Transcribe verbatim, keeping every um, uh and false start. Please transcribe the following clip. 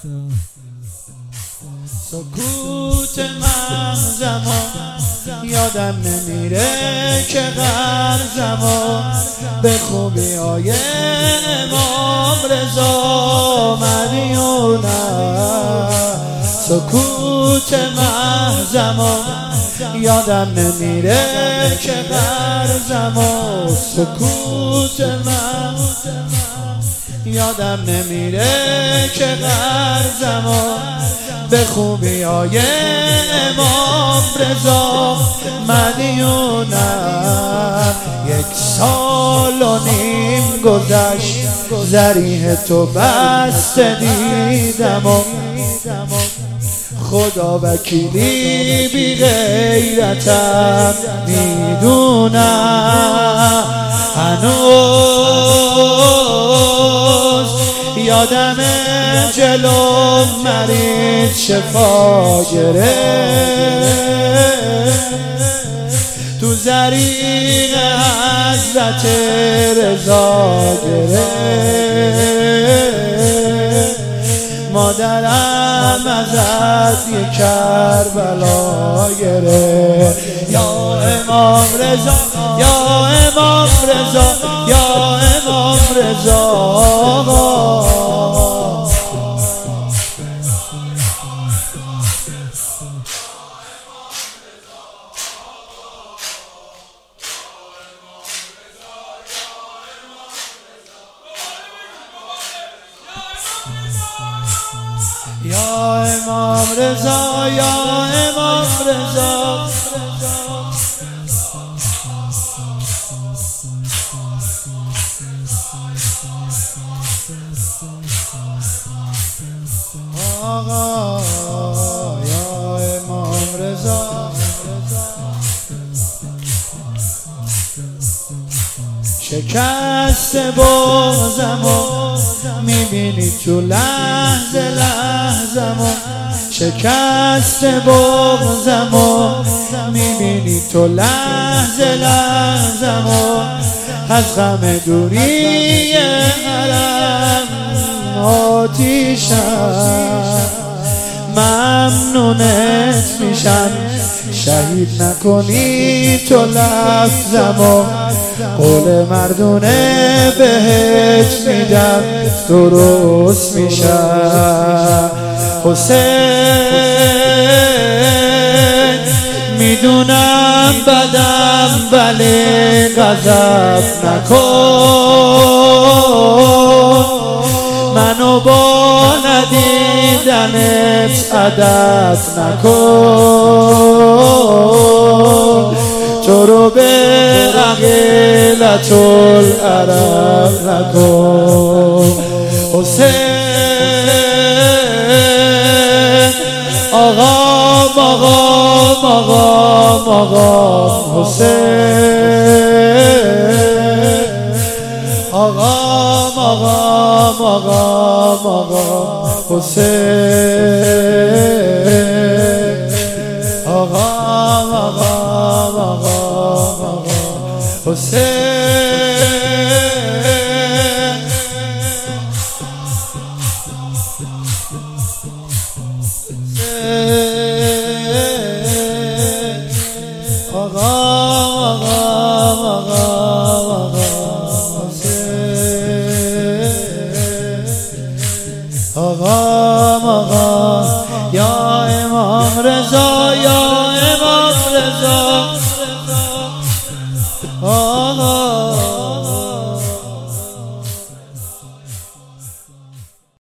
سکوت مغزمو یادم نمیره که غرضمو به خوبی های امام رضا مدیونم. سکوت مغزمو یادم نمیره که غرضمو سکوت مغزمو یادم نمیره که غرضمو به خوبی های امام رضا مدیونم. یک سال و نیم گذشت ذریح تو بسته دیدم و خدا وکیلی بی غیرتم میدونم. هنوز یادم جلو مریض شفا گرفت تو زریق حضرت رضا گرفت. مادرم ازت یک کربلا گرفت. یا امام رضا یا امام رضا یا امام رضا. یا امام رضا یا امام رضا. آقا یا امام رضا. شکست بغضمو میبینی تو لحظه لحظمو. شکست بغضمو میبینی تو لحظه لحظمو. از غم دوری حرم آتیشم ممنونت میشم شهید نکنی تو لفظمو. قول مردونه بهت میدم درست میشم. حسین میدونم بدم ولی غضب نکن. منو با ندیدنت عدد نکن. تو رو به عقیلت العرب نکن. حسین آقا مقام آقا مقام حسین آقا مقام آقا مقام حسین آقا مقام آقا مقام حسین آقا مقام آقا مقام آقا مقام یا امام رضا یا امام رضا. آقا